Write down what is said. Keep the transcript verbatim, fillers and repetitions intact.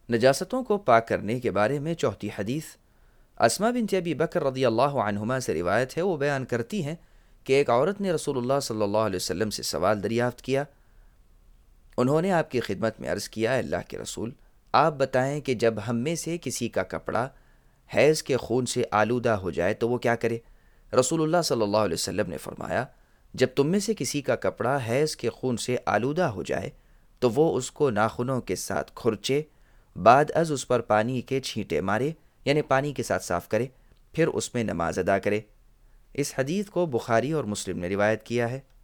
नजासतों को पाक करने के बारे में चौथी हदीस अस्मा बिन्त अबी बकर रज़ियल्लाहु अन्हुमा से रिवायत है। वो बयान करती हैं कि एक औरत ने रसूलुल्लाह सल्लल्लाहु अलैहि वसल्लम से सवाल दरियाफ्त किया। उन्होंने आपकी खिदमत में अर्ज़ किया, अल्लाह के रसूल, आप बताएं कि जब हम में से किसी का कपड़ा हैज़ के खून से आलूदा हो जाए तो वो क्या करे। रसूलुल्लाह सल्लल्लाहु अलैहि वसल्लम ने फरमाया, जब तुम में से किसी का कपड़ा हैज़ के खून से आलूदा हो जाए तो वो उसको नाखूनों के साथ खुरचे, बाद अज उस पर पानी के छींटे मारे, यानी पानी के साथ साफ करे, फिर उसमें नमाज अदा करे। इस हदीस को बुखारी और मुस्लिम ने रिवायत किया है।